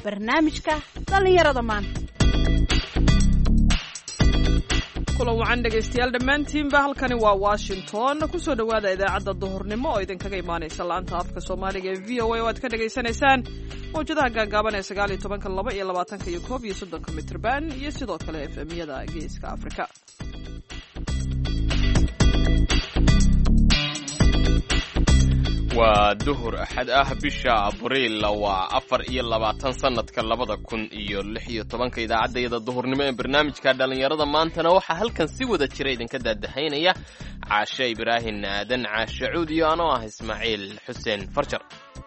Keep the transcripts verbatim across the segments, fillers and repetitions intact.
barnaamijka dhallinyarada maanta. kulan wacan dhegaystayaal dhammaantiinba halkani waa Washington kusoo dhawaada idaacadda duhurnimo oo idinkaga imaanaysa laanta afka Soomaaliga ee V O A oo aad ka dhageysanaysaan mowjadaha gaagaaban ee sagaal iyo toban, laba iyo labaatan iyo koob iyo soddon mitir baan iyo sidoo kale F M-yada Geeska Afrika. waa duhur axad ah bisha abriil waa afar iyo labaatan sanadka labada kun iyo lix iyo tobanka idaacadayada duhurnimo ee barnaamijka dhalinyarada maantana waxaa halkan si wada jira idinka daadahaynaya caashe ibraahim aadan caashe cuud iyo anoo ah ismaaciil xuseen farjar.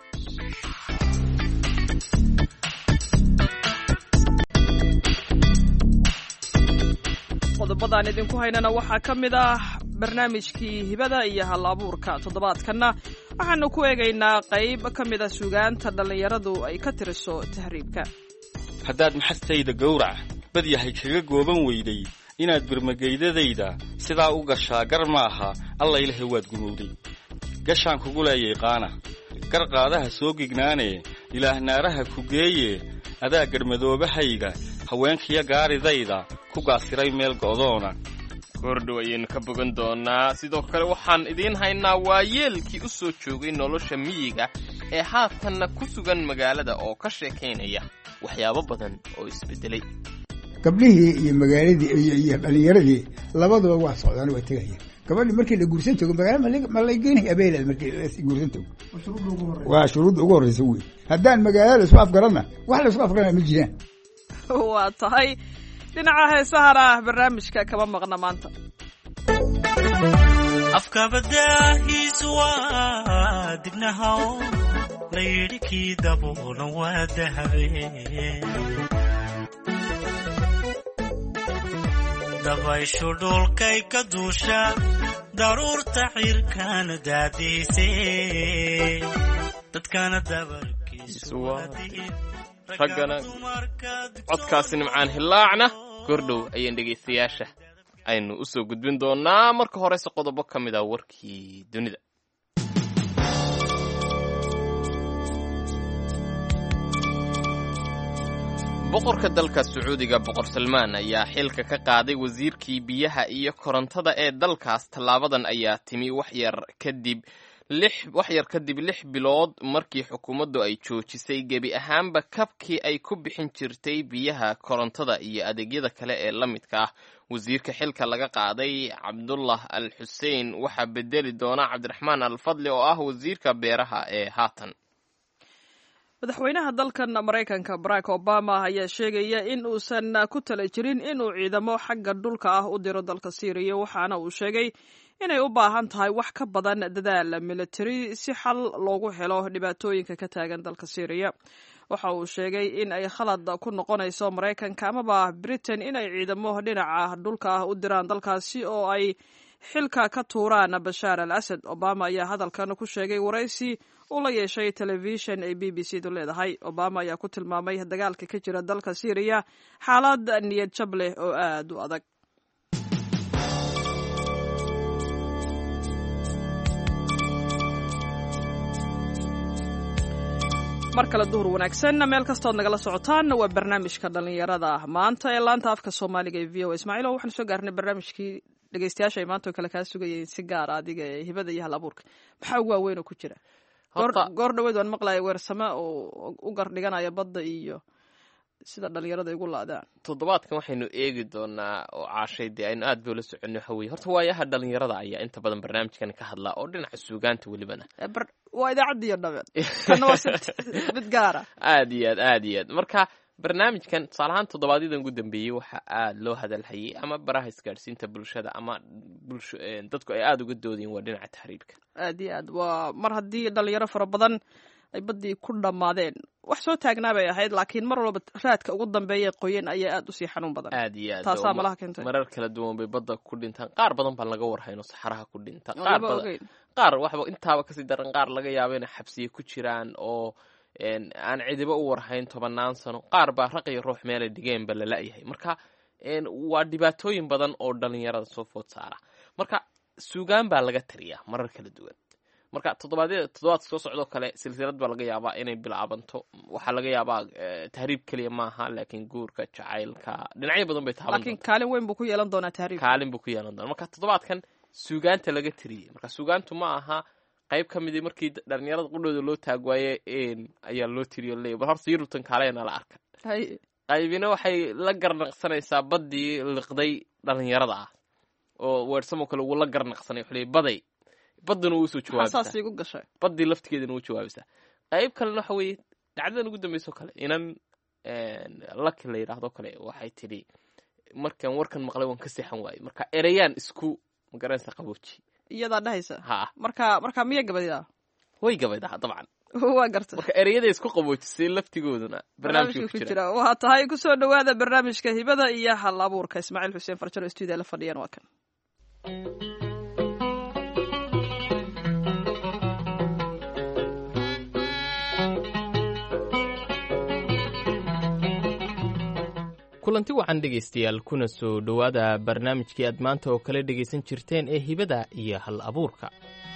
qodobadaan idinku haynana waxaa ka mid ah barnaamijkii hibada iyo hal-abuurka toddobaadkanna waxaanu ku eegaynaa qayb ka mid a suugaanta dhallinyaradu ay ka tiriso tahriibka. haddaad maxastayda gowrac bad yahay kaga gooban weyday inaad birmageydadayda sidaa u gashaa gar maaha alla ilahay waad gumowday gashaan kugu leeyay qaana gar qaadaha soo gignaanee ilaah naaraha ku geeye adaa garmadoobahayga haweenkiya gaaridayda ku gaasiray meel go'doona. kordhow ayaynu ka bogan doonaa. sidoo kale waxaan idiin haynaa waayeelkii u soo joogay nolosha miyiga ee haatanna ku sugan magaalada oo ka sheekaynaya waxyaabo badan oo isbedelay. gabdhihii iyo magaaladii iyo dhalinyaradii labaduba waa socdaan waa tegayaan. gabadhii markii la guursan tago magaalo ma la geynay abeelad markii la guursan tago waa shuruudda ugu horreysa wey. haddaan magaalo la isku afgaranna wax la isku afgarana ma jiraan. waa tahay dhinaca heesahana barnaamijka kama maqna maanta. afkabadaahiisu waa dibnahaw laydhikii daboolan waa dahabe dabayshu dhulkay ka duusha daruurta xirkaana daadiise dadkana dabarkiisu raggana codkaasi nimcaan hilaacna kordhow ayaan dhegaystayaasha aynu u soo gudbin doonaa. marka horese qodobo ka mid a warkii dunida. boqorka dalka sacuudiga boqor salmaan ayaa xilka ka qaaday wasiirkii biyaha iyo korontada ee dalkaas. tallaabadan ayaa timi waxyar kadib lix wax yar kadib lix bilood markii xukuumaddu ay joojisay gebi ahaanba kabkii ay ku bixin jirtay biyaha korontada iyo adeegyada kale ee la midka ah. wasiirka xilka laga qaaday cabdullah al xuseen waxaa bedeli doona cabdiraxmaan al fadli oo ah wasiirka beeraha ee haatan. madaxweynaha dalkan maraykanka barack obama ayaa sheegaya in uusan ku tala jirin inuu ciidamo xagga dhulka ah u diro dalka Syria, waxaana uu sheegay inay u baahan tahay wax ka badan dadaal military si xal loogu helo dhibaatooyinka ka taagan dalka Syria. waxa uu sheegay in ay khalad ku noqonayso Maraykanka amaba Britain inay ciidamo dhinaca dhulka ah u diraan dalkaasi oo ay xilka ka tuuraan Bashar al-Assad. Obama ayaa hadalkan ku sheegay waraysi uu la yeeshay television ay B B C du leedahay. Obama ayaa ku tilmaamay dagaalka ka jira dalka Syria xaalad niyad jab leh oo aad u adag. mar kale duhur wanaagsan meel kastood nagala socotaan waa barnaamijka dhalinyarada maanta ee laanta afka Soomaaliga ee V O A. Ismaaciil waxaan soo gaarnay barnaamijkii dhageystayaasha ay maanta kala kaa sugayeen si gaar ah adiga ee hibada iyo hal-abuurka. maxaa ugu waaweyn oo ku jira? goor dhaweed waan maqlaayay weersame oo u gardhiganaya badda iyo sida dhalinyarada igu laadaan. toddobaadkan waxaynu eegi doonaa oo caashay dee aynu aad boola soconno waxa weeye horta waayaha dhalinyarada ayaa inta badan barnaamijkan ka hadlaa oo dhinaca suugaanta welibana waa idaacadda iyo dhabeed kana waa mid gaara aad iyo aad aad iyo aad. marka barnaamijkan tusaale ahaan toddobaadyada ugu dambeeyey waxaa aad loo hadalhayay ama baraha isgaadhsiinta bulshada ama bulsho dadku ay aada uga doodeen waa dhinaca tahriibka. aad iyo aad waa mar haddii dhalinyaro fara badan ay baddii ku dhammaadeen wax soo taagnaa bay ahayd, laakiin mar walba raadka ugu dambeeya qoyan ayaa aad usii xanuun badan. aad iyo aad taasaa malaha keentay marar kala duwan bay badda ku dhintaan. qaar badan baa laga warhayno saxaraha ku dhinta, qaar badan qaar waxba intaaba kasii daran, qaar laga yaabo inay xabsiye ku jiraan oo aan cidiba u warhayn tobanaan sano. qaar baa raq iyo ruux meelay dhigeenba la la'yahay. marka waa dhibaatooyin badan oo dhalinyarada soo food saara. marka suugaan baa laga tariyaa marar kala duwan. marka toddobaadyada toddobaadka soo socdoo kale silsilad baa laga yaabaa inay bilaabanto waxaa laga yaabaa tahriib keliya maaha laakiin guurka jacaylka dhinacyo badan bay taaban laakiin kaalin weyn buu ku yeelan doonaa tahriib kaalin buu ku yeelan doonaa marka toddobaadkan suugaanta laga tiriyey marka suugaantu ma aha qayb ka mid markii dhalinyarada qudhooda loo taagwaaye ayaa loo tiriyo leey bal horta yurubtan kaaleena la arka qaybina waxay la garnaqsanaysaa baddii liqday dhalinyarada ah oo weersamo kale uu la garnaqsanay wuxuu leeyahay baday badana uu soo jawaabtaa xasaas igu gashay badii laftigeedana uu jawaabaysaa qayb kalena waxa weeye dhacdadan ugu dambayso kale inan laki la yidhaahdo kale waxay tidhi markaan warkan maqlay waan ka seexan waayey marka ereyaan isku magaranaysa qabooji iyadaa dhahaysa ha marka marka miya gabadida way gabaydaa dabcan waa garta marka ereyada isku qaboojisay laftigooduna barnaamijka ku jira waa tahay ku soo dhawaada barnaamijka hibada iyo hal abuurka Ismaaciil Xuseen Farjaro studio la fadhiyaan waa kan kulanti wacan dhegaystayaal kuna soo dhowaada barnaamijkii aad maanta oo kale dhegaysan jirteen ee hibada iyo hal abuurka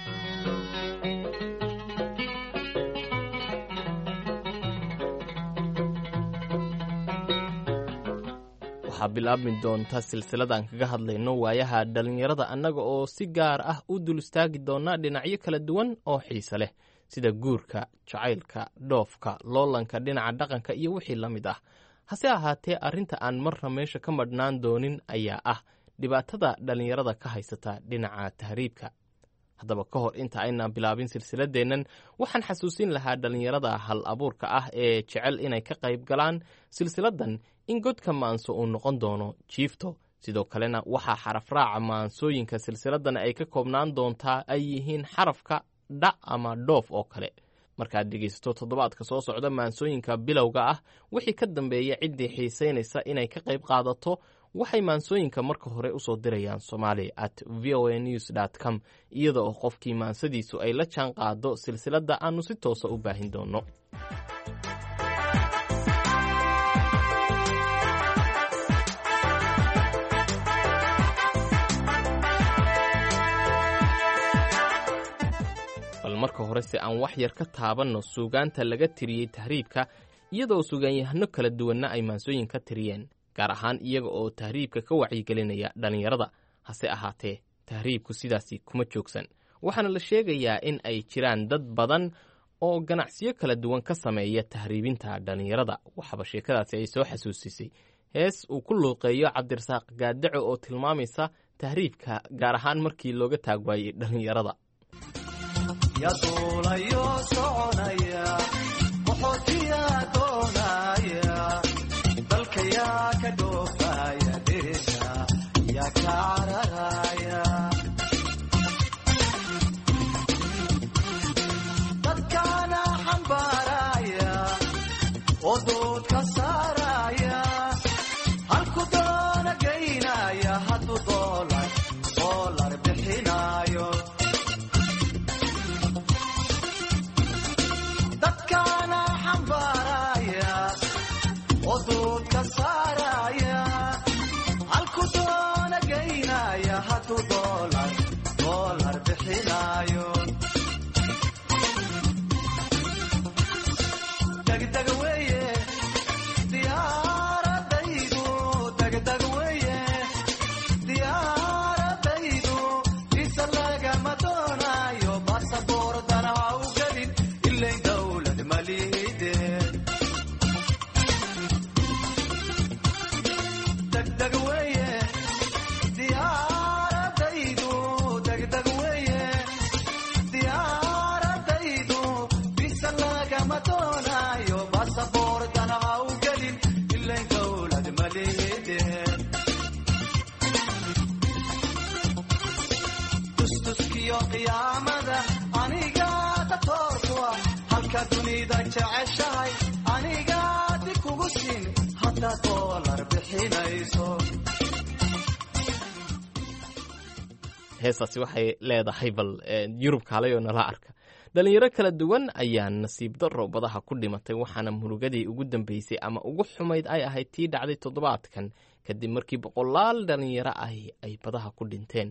waxaa bilaabmi doonta silsiladan kaga hadlayno waayaha dhallinyarada annaga oo si gaar ah u dul istaagi doona dhinacyo kala duwan oo xiise leh sida guurka jacaylka dhoofka loolanka dhinaca dhaqanka iyo wixii la mid ah hase ahaatee arrinta aan marna meesha ka madhnaan doonin ayaa ah dhibaatada dhallinyarada ka haysata dhinaca tahriibka haddaba ka hor inta aynaan bilaabin silsiladeennan waxaan xasuusin lahaa dhallinyarada hal abuurka ah ee jecel inay ka qayb galaan silsiladan in godka maanso uu noqon doono jiifto sidoo kalena waxaa xaraf raaca maansooyinka silsiladan ay ka koobnaan doontaa ay yihiin xarafka dha ama dhoof oo kale markaad dhegaysato toddobaadka soo socda maansooyinka bilowga ah wixii ka dambeeya ciddii xiisaynaysa inay ka qayb qaadato waxay maansooyinka marka hore usoo dirayaan somali at v o a news dot com iyada oo qofkii maansadiisu ay la jaan qaado silsiladda aanu si toosa u baahin doono marka hore si aan wax yar ka taabanno suugaanta laga tiriyey tahriibka iyadoo suugaanyahano kala duwanna ay maansooyin ka tiriyeen gaar ahaan iyaga oo tahriibka ka wacyigelinaya dhallinyarada hase ahaatee tahriibku sidaasi kuma joogsan waxaana la sheegayaa in ay jiraan dad badan oo ganacsiyo kala duwan ka sameeya tahriibinta dhallinyarada waxaaba sheekadaasi ay soo xasuusisay hees uu ku luuqeeyo cabdirasaaq gaadaco oo tilmaamaysa tahriibka gaar ahaan markii looga taagwaayey dhallinyarada yaduulayo soconaya qaxootiya doonaya dalka yaa ka dhoofaya dhirta yaa ka cararaya dadkaana xambaaraya oo dood ka saaraya halku doona geynaya hadduu doolar doolar bixinayo heestaasi waxay leedahay bal yurub kaalay oo nala arka dhalinyaro kala duwan ayaa nasiib darro badaha ku dhimatay waxaana murugadii ugu dambeysay ama ugu xumayd ay ahayd tii dhacday toddobaadkan kadib markii boqolaal dhalinyaro ah ay badaha ku dhinteen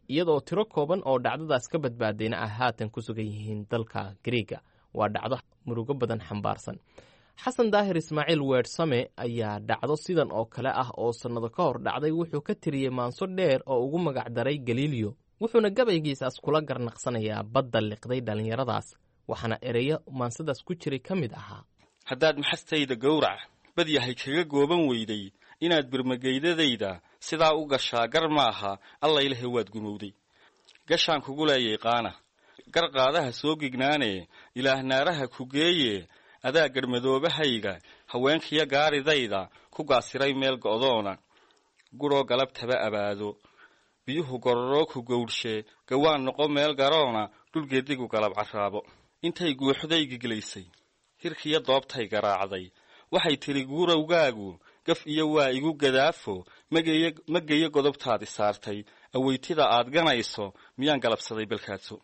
iyadoo tiro kooban oo dhacdadaas ka badbaadayna ah haatan ku sugan yihiin dalka Greega. waa dhacdo murugo badan xambaarsan. xasan daahir ismaaciil weersame ayaa dhacdo sidan oo kale ah oo sannado ka hor dhacday wuxuu ka tiriyey maanso dheer oo ugu magac daray Galileo, wuxuuna gabaygiisaas kula garnaqsanayaa badda liqday dhallinyaradaas, waxaana ereyo maansadaas ku jiray ka mid ahaa: haddaad maxastayda gowrac bad yahay kaga gooban weyday inaad birmageydadayda sidaa u gashaa gar maaha alla ilahay waad gumowday. gashaan kugu leeyay qaana gar qaadaha soo gignaane ilaah naaraha ku geeye adaa garmadoobahayga haweenkiya gaaridayda ku gaasiray meel go'doona guroo galabtaba abaado biyuhu gororoo ku gowdhshe gawaan noqo meel garoona dhulgeedigu galab carraabo. intay guuxday giglaysay hirkiya doobtay garaacday waxay tiri guurowgaagu gaf iyo waa igu gadaafo mageeyo godobtaadi saartay aweytida aad ganayso miyaan galabsaday balkaadso.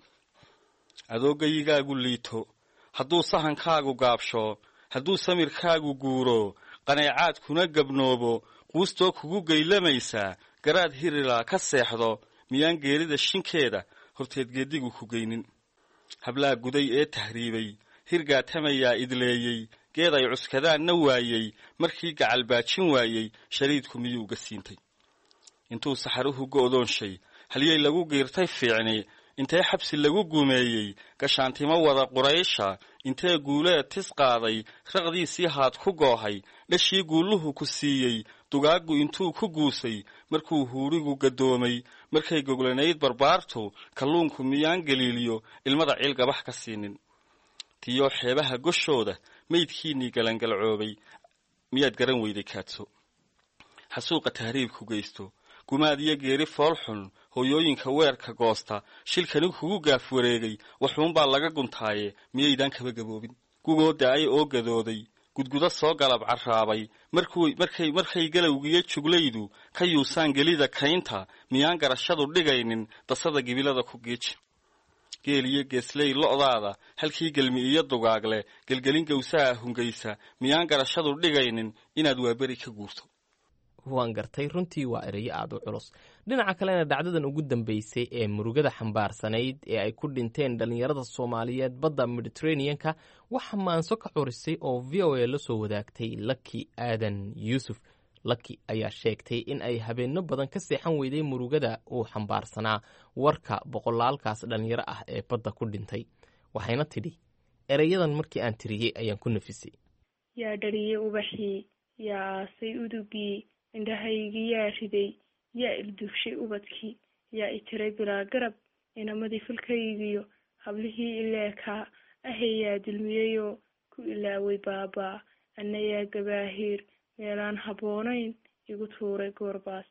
adoogayigaagu liito hadduu sahankaagu gaabsho hadduu samirkaagu guuro qaneecaad kuna gabnoobo quustoo kugu geylamaysaa garaad hirilaa ka seexdo miyaan geerida shinkeeda horteed geedigu ku geynin. hablaa guday ee tahriibay hirgaatamayaa idleeyey geed ay cuskadaanna waayey markii gacalbaajin waayey shariidku miyuu uga siintay. intuu saxaruhu go'doonshay halyay lagu giirtay fiicni intee xabsi lagu gumeeyey gashaantimo wada quraysha intee guuleed tis qaaday raqdiisii haad ku goohay dhashii guuluhu ku siiyey dugaaggu intuu ku guusay markuu huurigu gadoomay markay goglanayd barbaartu kalluunku miyaan Galiileo ilmada ciil gabax ka siinin. tiyo xeebaha goshooda meydkiinii galangalcoobay miyaad garan weyday kaadso. xasuuqa tahriibku geysto gumaad iyo geeri foolxun hooyooyinka weerka goosta shilkani kugu gaaf wareegay waxuunbaa laga guntaaye miyaydaan kaba gaboobin. gugoo da-ay oo gadooday gudguda soo galab carraabay markay markay galowgiyo juglaydu ka yuusaan gelida kaynta miyaan garashadu dhigaynin dasada gibilada ku geeji. geel iyo geesley lo'daada halkii gelmi iyo dugaagle gelgelin gawsaha hungaysa miyaan garashadu dhigaynin inaad waaberi ka guurto. waan gartay, runtii waa ereyo aad u culus. dhinaca kalena dhacdadan ugu dambeysay ee murugada xambaarsanayd ee ay ku dhinteen dhallinyarada Soomaaliyeed badda Mediterranean-ka waxa maanso ka curisay oo V O A la soo wadaagtay Lucky Aadan Yuusuf. Lucky ayaa sheegtay in ay habeenno badan ka seexan weyday murugada uu xambaarsanaa warka boqolaalkaas dhallinyaro ah ee badda ku dhintay. waxayna tidhi, ereyadan markii aan tiriyey ayaan ku nafisay. yaa dhaliyey ubaxii, yaa aasay udugii, indhahaygii yaa riday, yaa ildugshay ubadkii, yaa itiray bilaa garab, inamadii fulkaygiyo hablihii ileekaa ahayaa dulmiyeyoo ku ilaaway baabaa, anna yaa gabaahiir meelaan habboonayn igu tuuray goorbaas.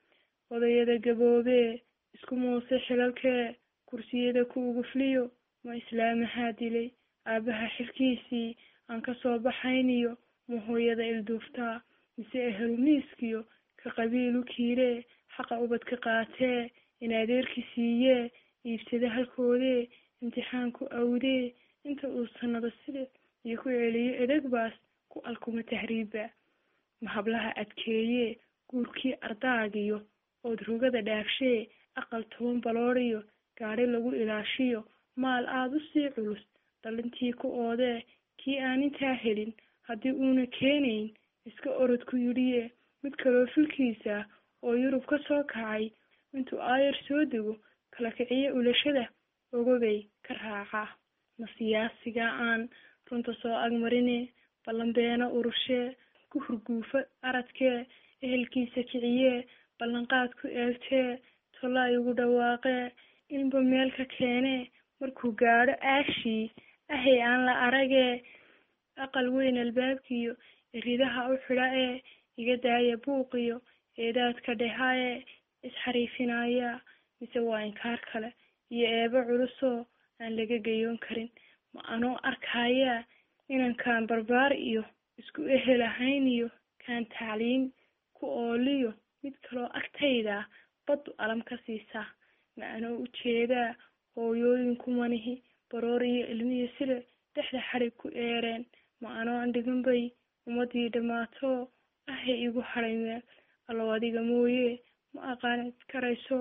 odayada gaboobee isku muuse xilalkee kursiyada ku ugufliyo ma islaamahaa dilay aabbaha xilkiisii aan ka soo baxayniyo ma hooyada ilduuftaa mise ehelumiiskiyo ka qabiilu kiiree xaqa ubadka qaatee in adeerki siiyee iibsada halkoodee imtixaanku awdee inta uu sanado sida iyo ku celiyo edegbaas ku alkuma tahriibba. ma hablaha adkeeyee guurkii ardaagiyo ood rugada dhaafshee aqal toban balooriyo gaadhi lagu ilaashiyo maal aada u sii culus dhalintii ku oodee kii aan intaa helin haddii uuna keenayn iska orod ku yidhiye mid kaloo filkiisa oo yurub ka soo kacay intuu aayar soo dego kala kiciye ulashada ogobay ka raacaa. ma siyaasiga aan runta soo agmarine ballanbeena urushee ku hurguufa aradkee ehelkiisa kiciyee ballanqaad ku eegtee tolla igu dhawaaqee inba meel ka keenee markuu gaadho aashii ahay aan la aragee aqal weyn albaabkiyo iridaha u xidha ee iga daaya buuqiyo eedaadka dhehaaye isxariifinaya mise waa inkaar kale iyo eebo culusoo aan laga gayoon karin. ma anoo arkayaa inankaan barbaar iyo isku ehel ahayn iyo kaan tacliin ku ooliyo mid kaloo agtayda baddu alam ka siisaa. ma anoo ujeedaa hooyooyinku manihi baroor iyo ilmiyo sile dhexda xadhig ku eereen. ma anoo andhigan bay ummadii dhammaato ahay igu hadhay meel allow adiga mooye ma aqaanid karayso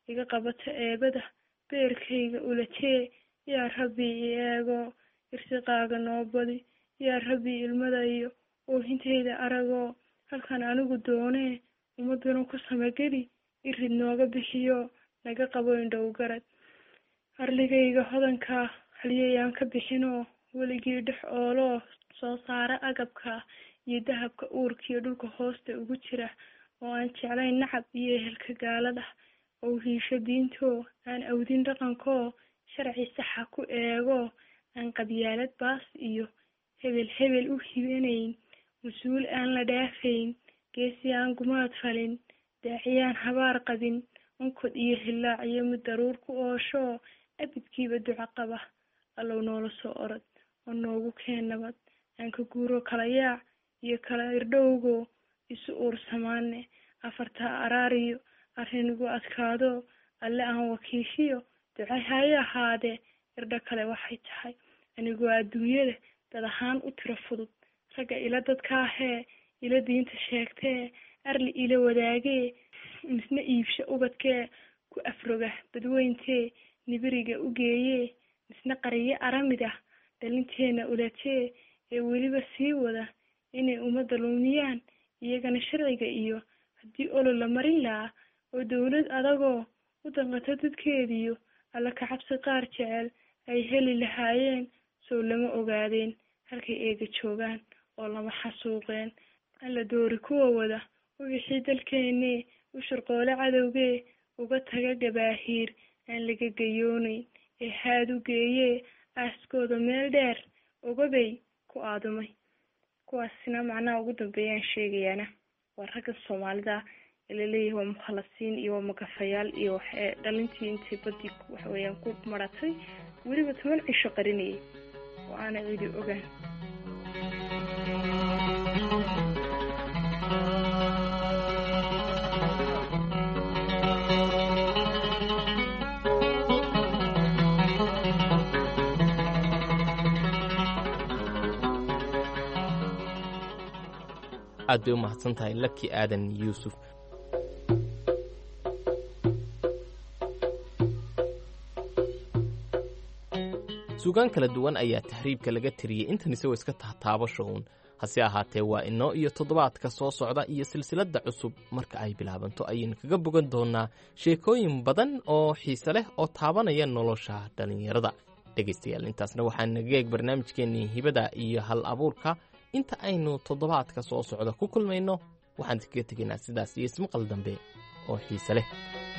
iga qabata eebada beerkayga ulatee yaa rabbi i eego irsiqaaga noo badi yaa rabbi ilmada iyo oohintayda aragoo halkan anigu doonee ummaduna ku samageli irid nooga bixiyo naga qabo indhow garad arligayga hodankaa haliyayaan ka bixinoo weligii dhex ooloo soo saara agabka iyo dahabka uurkiiyo dhulka hoosta ugu jira oo aan jeclayn nacab iyo ehelka gaalada oo hiisho diintoo aan awdin dhaqankoo sharci saxa ku eego aan qabyaalad baas iyo hebel hebel u hibanayn mas-uul aan la dhaafayn geesi aan gumaad falin daaciyaan habaar qabin unkod iyo hillaac iyo mid daruur ku ooshoo abidkiiba duco qaba allow noola soo orod oo noogu keen nabad aan ka guuro kala yaac iyo kala irdhowgo isu uursamaane afartaa araariyo arrinigu adkaado alle aan wakiishiyo ducay hay ahaadee irdho kale waxay tahay anigoo adduunyada dad ahaan u tiro fudud ragga ila dadkaahee ila diinta sheegtee arli ila wadaagee misna iibsho ubadkee ku afroga badweyntee nibiriga u geeyee misna qariyo aramid ah dhalinteena ulatee ee weliba sii wada inay ummadda lumiyaan iyagana sharciga iyo haddii olol la marin lahaa oo dowlad adagoo u danqato dadkeediyo alla ka cabsi qaar jecel ay heli lahaayeen sow lama ogaadeen halkay eega joogaan oo lama xasuuqeen alla doori kuwa wada u wixii dalkeenee u shirqoole cadowgee uga taga gabaahiir aan laga gayoonayn ee haad u geeyee aaskooda meel dheer ogabay ku aadumay kuwaasina macnaha ugu dambeeyaan sheegayaana waa ragga soomaalida laleeyahay waa mukhalasiin iyo waa magafayaal iyo waxay dhalintii intay badii waxaweyaan ku maratay weliba toban cisho qarinayay oo aana cidi ogaan aad bay u mahadsan tahay laki aadan yuusuf. suugaan kala duwan ayaa tahriibka laga tiriyey intan isagoo iska tahtaabasho uun hase ahaatee waa inoo iyo toddobaadka soo socda iyo silsiladda cusub marka ay bilaabanto ayaynu kaga bogan doonaa sheekooyin badan oo xiise leh oo taabanaya nolosha dhallinyarada. dhegaystayaal intaasna waxaan naga eeg barnaamijkeennii hibada iyo hal abuurka. inta aynu toddobaadka soo socda ku kulmayno waxaan kaga tegaynaa sidaas iyo ismaqal dambe oo xiise leh.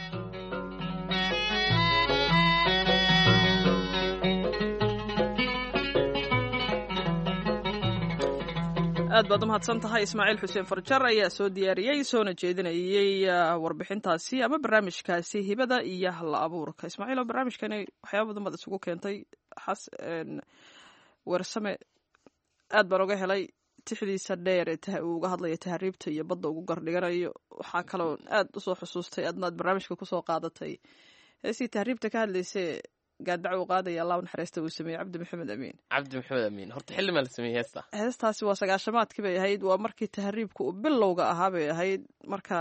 aad baad u mahadsan tahay ismaaciil xuseen farjar ayaa soo diyaariyey soona jeedinayey warbixintaasi ama barnaamijkaasi hibada iyo hal abuurka. ismaaciil oo barnaamijkani waxyaaba badan baad isugu keentay xas weersame aad baan uga helay tixdiisa dheer ee uu uga hadlaya tahriibta iyo badda ugu gardhiganayo. waxaa kaloo aad usoo xusuustay adnaad barnaamijka kusoo qaadatay heesii tahriibta ka hadlaysay gaadac uu qaadaya allah naxariista uu sameeyey cabdi maxamed amiin. cabdi maxamed amiin horta xilli maa la sameeyey heesta? heestaasi waa sagaashamaadkii bay ahayd, waa markii tahriibka uu bilowga ahaa bay ahayd. marka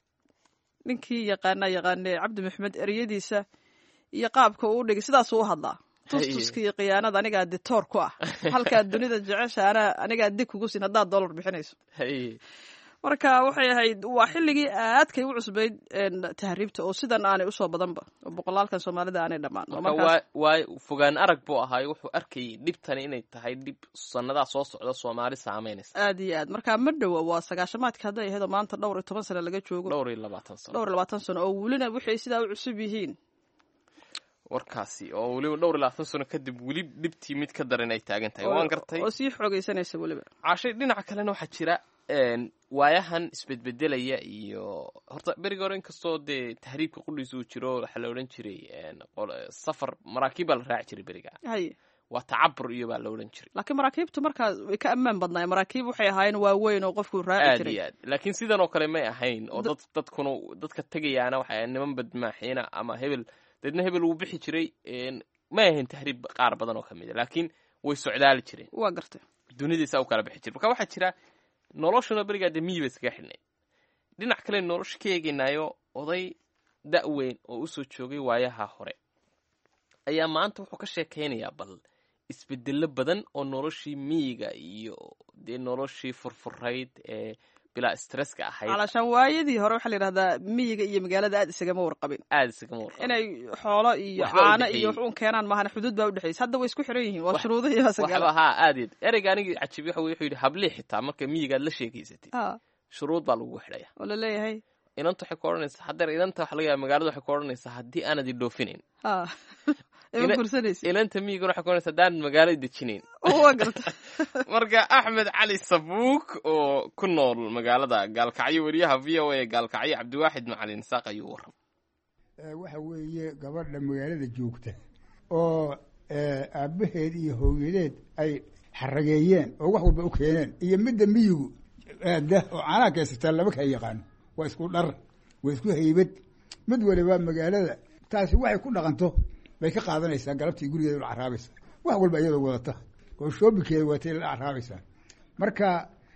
ninkii yaqaanaa yaqaanee cabdi maxamed ereyadiisa iyo qaabka uu dhigay sidaasuu u hadlaa. tustuska iyo khiyaanada anigaa ditoor ku ah halkaad dunida jecesha ana anigaa dig kugu siin haddaad dollar bixinayso. marka waxay ahayd waa xilligii aadkay u cusbayd tahriibta oo sidan aanay usoo badanba oo boqolaalkan soomaalida aanay dhammaan. waa fogaan arag buu ahaay, wuxuu arkayay dhibtani inay tahay dhib sannadaa soo socda soomaali saameynaysa aad iyo aad. marka ma dhowa waa sagaashamaadka hadday ahayd oo maanta dhowr iyo toban sano laga joogo dhowr iyo labaatan sano dhowr iyo labaatan sano oo welina waxay sidaa u cusub yihiin warkaasi oo weliba dhowr iyo labaatan sano kadib weli dhibtii mid ka daran ay taagan tahay. waan gartay oo sii xoogaysanaysa weliba caashay. dhinaca kalena waxaa jira waayahan isbedbedelaya iyo horta beriga hore inkastoo dee tahriibka qudhiisa uu jiro waxaa la odhan jiray safar maraakiib baa la raaci jiray beriga. haye waa tacabur iyo baa la odhan jiray. laakiin maraakiibtu markaas way ka ammaan badnaayeen. maraakiib waxay ahaayeen waaweyn oo qofku raaci jiray aad iyo aad. laakiin sidan oo kale may ahayn oo dad dadkuna dadka tegayaana waxay niman badmaaxiina ama hebel dadna hebel uu bixi jiray. may ahayn tahriib qaar badan oo kamid a laakiin way socdaali jireen. waa gartay dunidaysa u kala bixi jiray. marka waxaa jira noloshuna berigaa dee miyi ba iskaga xidhnay. dhinac kale nolosha ka eegaynaayo oday da-weyn oo usoo joogay waayaha hore ayaa maanta wuxuu ka sheekaynayaa bal isbedelo badan oo noloshii miyiga iyo dee noloshii furfurayd ee bilaa stresska ahayd calashaan waayadii hore waxaa la yidhahdaa miyiga iyo magaalada aad isagama warqabin aad isagama warqabin inay xoolo iyo caano iyo wax uun keenaan maahana xuduud baa udhexaysa hadda way isku xiran yihiin waa shuruudihii waxba haa aadid ereyga anigii cajibi waxa wuxuu yidhi hablii xitaa marka miyigaad la sheegaysatid shuruud baa lagu xidhaya oo laleeyahay inanta waxay ku odhanaysaa haddeer inanta waxa laga yaaba magaalada waxay ku odhanaysaa haddii aanad idhoofinayn ilanta miyiguna waxay ku odhanaysaa haddaanad magaalo idejinayn marka axmed cali sabuuk oo ku nool magaalada gaalkacyo weriyaha v o a gaalkacyo cabdiwaaxid macalin saaq ayuu waram waxa weeye gabadha magaalada joogta oo aabbaheed iyo hooyadeed ay xarageeyeen oo wax walba u keeneen iyo midda miyigu aada oo caanaha kaysataa lama kala yaqaano waa isku dhar waa isku haybad mid waliba magaalada taasi waxay ku dhaqanto bay ka qaadanaysaa galabtii gurigeeda la caraabaysaa wax walba iyadoo wadata oo shoobikeeda watay la caraabaysaa marka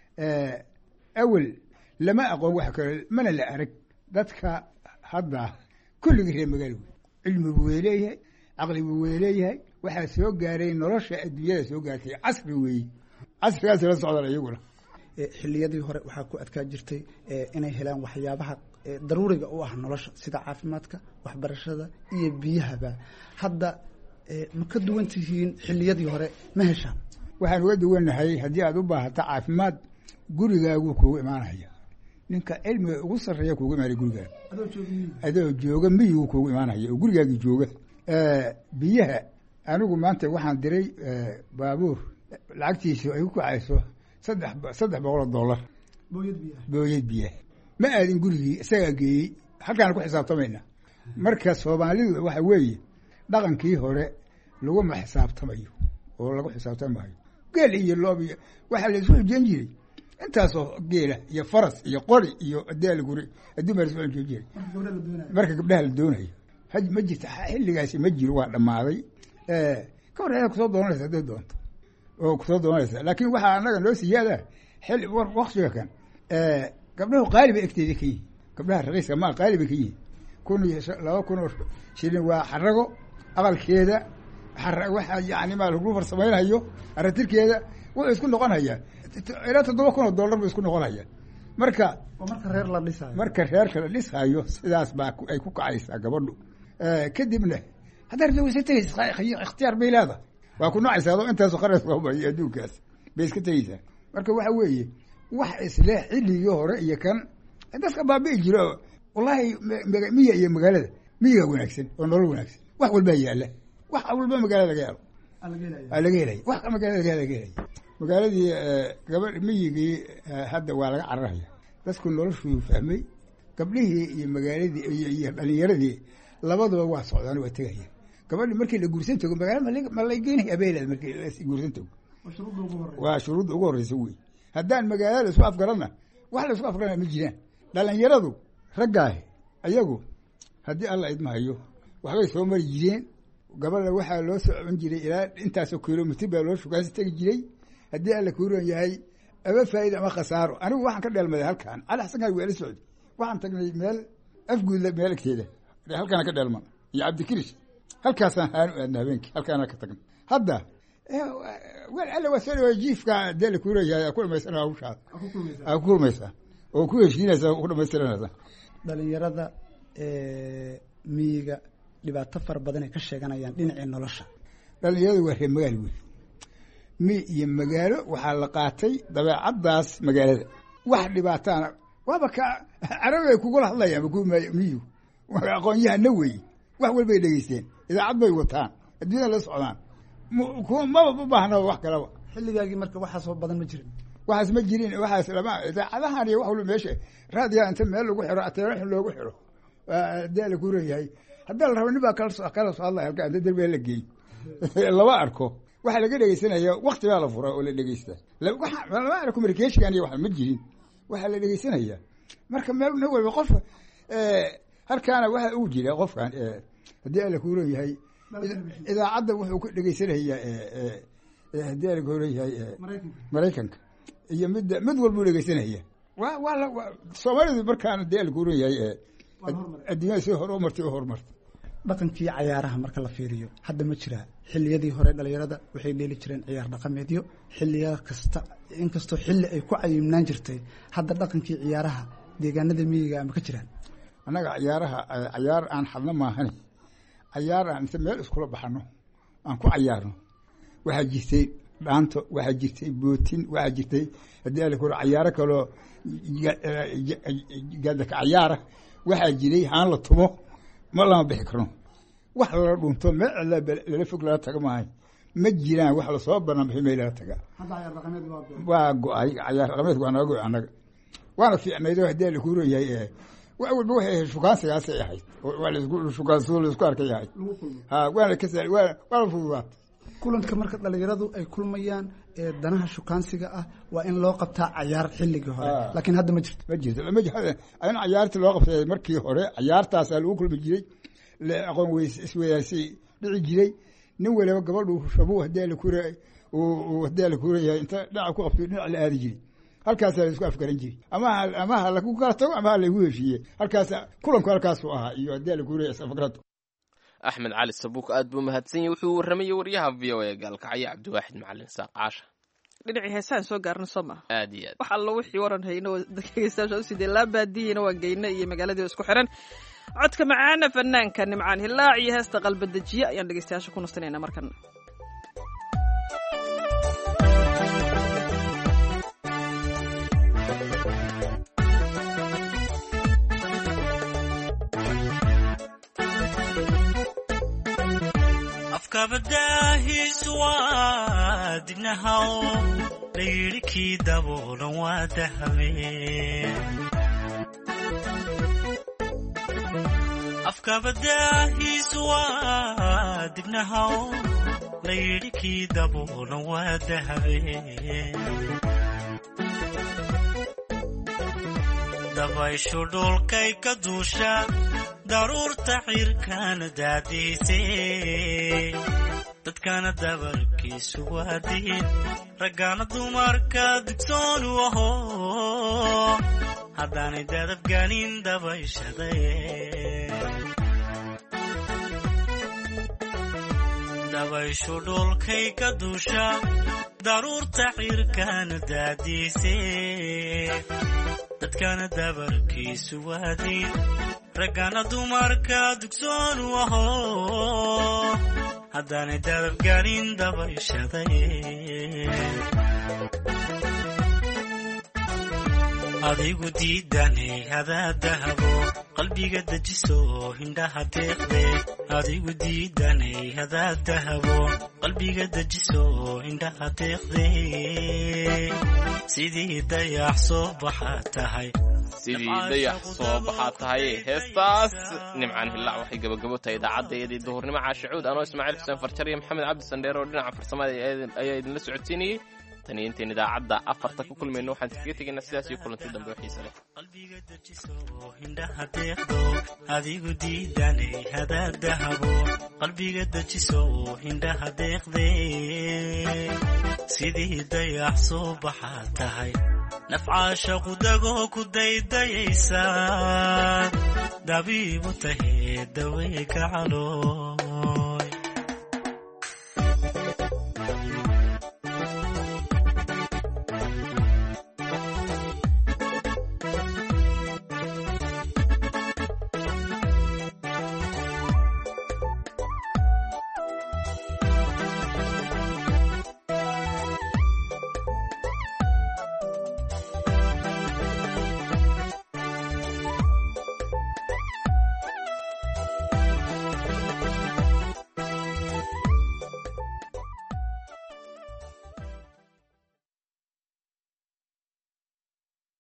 awel lama aqoon wax kale mana la arag dadka hadda kulligii reer magaalo cilmi buu leeyahay caqli buu leeyahay waxaa soo gaaray nolosha adduunyada soo gaartay casri weeye casrigaas la socdaan iyaguna xilliyadii hore waxaa ku adkaa jirtay inay helaan waxyaabaha daruuriga u ah nolosha sida caafimaadka waxbarashada iyo biyahaba hadda ma ka duwan tihiin xilliyadii hore ma heshaan waxaan uga duwannahay haddii aad u baahato caafimaad gurigaaguu kuugu imaanaya ninka cilmiga ugu sarreeya kuugu imaanaya gurigaaga adoo jooga miyigu kuugu imaanaya oo gurigaagii jooga biyaha anigu maanta waxaan diray baabuur lacagtiisu ay ku kacayso saddex saddex boqol oo dollar booyad biyaha ma aadin gurigii isagaa geeyey halkaana ku xisaabtamayna marka soomaalidu waxa weeye dhaqankii hore laguma xisaabtamayo oo lagu xisaabtamayo geel iyo loob iyo waxaa la isu xujeyn jiray intaasoo geela iyo faras iyo qori iyo daal guri adduun baa la isu xujeyn jiray marka gabdhaha la doonayo haj ma jirta xilligaasi ma jiro waa dhammaaday ka hor ayaad kusoo doonanaysa hadday doonto oo kusoo doonanaysa laakiin waxaa annaga noo siyaada xilli waktiga kan gabdhahu qaali bay egteeda ka yihin gabdhaha raqiiska maa qaali bay ka yihin kun iyo laba kun oo shilin waa xarago aqalkeeda waxa yani maa lagu farsamaynayo aratirkeeda wuxuu isku noqonayaa ilaa toddoba kun oo dollar buu isku noqonaya marka marka reer la dhisayo marka reerka la dhisayo sidaas baa ay ku kacaysaa gabadhu kadibna haddaad waysa tegaysa ikhtiyaar bay leedahay waa ku nacaysaa adoo intaasu qaras babayo adduunkaas bay iska tegaysaa marka waxa weeye wax isle xilligii hore iyo kan dadka baabi'i jiro wallahi miya iyo magaalada miyiga wanaagsan oo nolol wanaagsan wax walbaa yaalla wax walba magaalada laga helo aa laga helaya wax magaalada laga helaya magaaladii gabadh miyigii hadda waa laga cararaya dadku noloshuu fahmay gabdhihii iyo magaaladii iyo dhalinyaradii labaduba waa socdaan waa tegaya gabadhi markii la guursan tago magaala ma la geynaya abeelad markii la guursan tago waa shuruudda ugu horreysa wey haddaan magaalada isku afgarana wax la isku afgarana ma jiraan dhalinyaradu raggaahi ayagu haddii alla idmahayo waxbay soo mari jireen gabadha waxaa loo socon jiray ilaa intaasoo kilomitr baa loo shugaansi tegi jiray haddii alla kuuran yahay ama faa'iida ama khasaaro anigu waxaan ka dheelmaday halkaan cali xasankaan waa la socday waxaan tagnay meel afguudla meelkeeda halkaana ka dheelman iyo cabdikirish halkaasaan haanu aadna habeenkii halkaana ka tagnay hadda wel alla waa soo dhawaay jiifka dee la kuuran yahay aa ku dhamaysana hawshaada aa ku kulmaysaa oo ku heshiinaysaa ku dhamaystiranaysaa dhalinyarada miyiga dhibaato fara badan ay ka sheeganayaan dhinacii nolosha dhalinyarada waa reer magaalo wey mi iyo magaalo waxaa la qaatay dabeecaddaas magaalada wax dhibaataana waaba ka carabi ay kugula hadlayaan ku miyigu aqoon-yahana wey wax walbay dhegeysteen idaacad bay wataan adduunyada la socdaan maba u baahna wax kalaba xilligaagii marka waxaasoo badan ma jirin waxaas ma jirin waxaas lama idaacadahan iyo wax walba meesha raadiyaa inta meel lagu xiro telefoon loogu xiro dee la kuuran yahay haddii la rabo nin baa kala kala soo hadlaya halka inta derbe la geey lama arko waxaa laga dhegeysanaya wakti baa la fura oo la dhegeystaa lama arko communication iyo wax ma jirin waxaa la dhegeysanaya marka meel nin walba qof halkaana waxa uu jira qofkan haddii alla kuuran yahay idaacadda wuxuu ku dhegeysanaya haddii alla kuuran yahay maraykanka iyo mid mid walbuu dhegeysanaya wa waa soomaalida markaan haddii alla kuuran yahay adduunyada si hore u martay oo horumartay dhaqankii cayaaraha marka la fiiriyo hadda ma jiraa xilliyadii hore dhalinyarada waxay dheeli jireen ciyaar dhaqameedyo xilliya kasta inkastoo xilli ay ku cayimnaan jirtay hadda dhaqankii ciyaaraha deegaanada miyiga ama ka jiraan annaga ciyaaraha ciyaar aan xadna maahan ciyaar aan inta meel iskula baxano aan ku ciyaarno waxaa jirtay dhaanto waxaa jirtay bootin waxaa jirtay haddii ala kuro ciyaaro kaloo gaadaka ciyaara waxaa jiray haan la tumo ma lama bixi karno wax lala dhunto meel lala fog lala taga maahay ma jiraan wax lasoo bananbixi meel lala taga waa go-ay ciyaar dhaqameedka waa naga go-ay annaga waana fiicnaydo haddii ala kuuran yahay wax walba waxay ahayd shukaansigaasay ahayd waa laisku shukaansigo laisku arkay ahayd ha waana ka waana fududaatay kulanka marka dhalinyaradu ay kulmayaan ee danaha shukaansiga ah waa in loo qabtaa cayaar xilligii hore laakiin hadda ma jirto ma jirto lama jirto in cayaartii loo qabtay markii hore cayaartaasaa lagu kulmi jiray aqoon weys isweydaasay dhici jiray nin waliba gabadhu shabu haddii la kure uu haddii la kureeyahay inta dhinaca ku qabto dhinac la aadi jiray halkaasaa la isku afgaran jiray ama ama ha lagu kala tago ama ha lagu heshiiyey halkaas kulanku halkaasuu ahaa iyo haddii la kureeyahay isafgarad axmed cali sabuuk aad buu mahadsan yahay wuxuu warramayey waryaha v o a gaalkacyo cabdiwaaxid macalin saaq caasha dhinacii heesaan soo gaarna soo maha aad iyo aad wax allo wixii waran hayno dhegeystayaasha u sidee laa baadiyeyna waan geyna iyo magaaladii isku xiran codka macaana fanaanka nimcaan hilaac iyo heesta qalbadejiye ayaan dhegeystayaasha ku nastanayna markan kabadaahiisu waa dibnahaw laydhikii daboolan waa dahabeen afkabadaahiisu waa dibnahaw laydhikii daboolan waa dahabeen dabayshu dhulkay ka duusha daruurta xirkaana daadiisay dadkana dabarkiisu waa diin raggaana dumarka digsoonu aho haddaanay dadabganin dabayshaday dabayshu dhulkay ka duusha daruurta xirkaana daadiisay dadkana dabarkiisu waa diin raggaana dumarka dugsoonu aho haddaanay dadabganin dabayshaday adigu diidanay hadaa dahabo qalbiga dejiso hindhaha deeqde adigu diidanay hadaa dahabo qalbiga dejiso hindhaha deeqde sidii dayax soo baxaa tahay sidii dayax soo baxaa tahay heestaas nimcaan hilaac waxay gabagabo tahay idaacaddeedii duhurnimo caashicuud anoo ismaaciil xuseen farjar iyo maxamed cabdi sandheer oo dhinaca farsamada ayaa idinla socodsiinayey tan iyo intayn idaacadda afarta ku kulmayno waxaan kaga tegaynaa sidaas iyo kulanti dambe oo xiisa leh qalbiga dejiso hindhaha deeqdo adigu diidanay hadaa dahabo qalbiga dejiso hindhaha deeqde sidii dayax soo baxaa tahay nafcaasha qudagoo ku daydayaysaa dabiibu tahee dawey ka calooy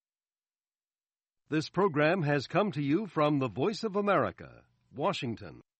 This program has come to you from the Voice of America, Washington.